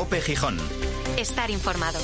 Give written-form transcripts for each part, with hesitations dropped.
COPE Gijón. Estar informado.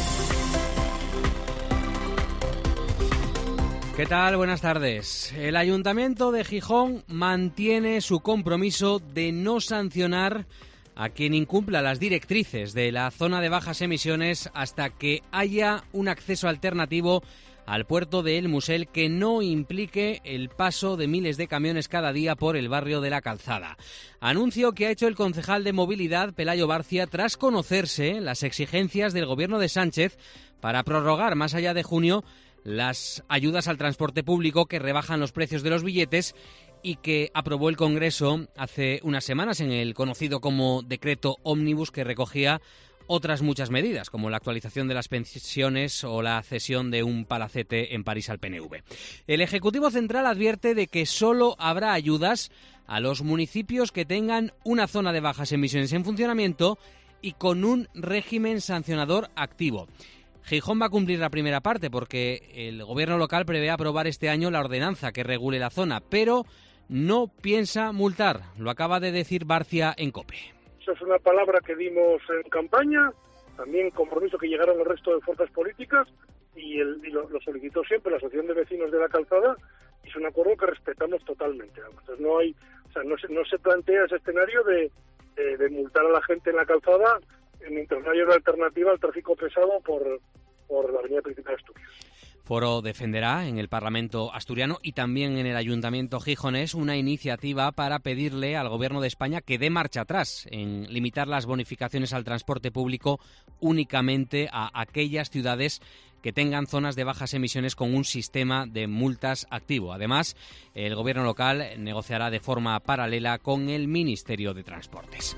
¿Qué tal? Buenas tardes. El Ayuntamiento de Gijón mantiene su compromiso de no sancionar a quien incumpla las directrices de la zona de bajas emisiones hasta que haya un acceso alternativo al puerto de El Musel que no implique el paso de miles de camiones cada día por el barrio de La Calzada. Anuncio que ha hecho el concejal de Movilidad, Pelayo Barcia, tras conocerse las exigencias del gobierno de Sánchez para prorrogar más allá de junio las ayudas al transporte público que rebajan los precios de los billetes y que aprobó el Congreso hace unas semanas en el conocido como decreto ómnibus, que recogía otras muchas medidas, como la actualización de las pensiones o la cesión de un palacete en París al PNV. El Ejecutivo Central advierte de que solo habrá ayudas a los municipios que tengan una zona de bajas emisiones en funcionamiento y con un régimen sancionador activo. Gijón va a cumplir la primera parte porque el gobierno local prevé aprobar este año la ordenanza que regule la zona, pero no piensa multar. Lo acaba de decir Barcia en COPE. Esa es una palabra que dimos en campaña, también compromiso que llegaron el resto de fuerzas políticas y lo solicitó siempre la Asociación de Vecinos de La Calzada, y es un acuerdo que respetamos totalmente. Entonces no se plantea ese escenario de multar a la gente en La Calzada mientras no haya una alternativa al tráfico pesado por la avenida principal de Asturias. Foro defenderá en el Parlamento asturiano y también en el Ayuntamiento gijonés una iniciativa para pedirle al Gobierno de España que dé marcha atrás en limitar las bonificaciones al transporte público únicamente a aquellas ciudades que tengan zonas de bajas emisiones con un sistema de multas activo. Además, el Gobierno local negociará de forma paralela con el Ministerio de Transportes.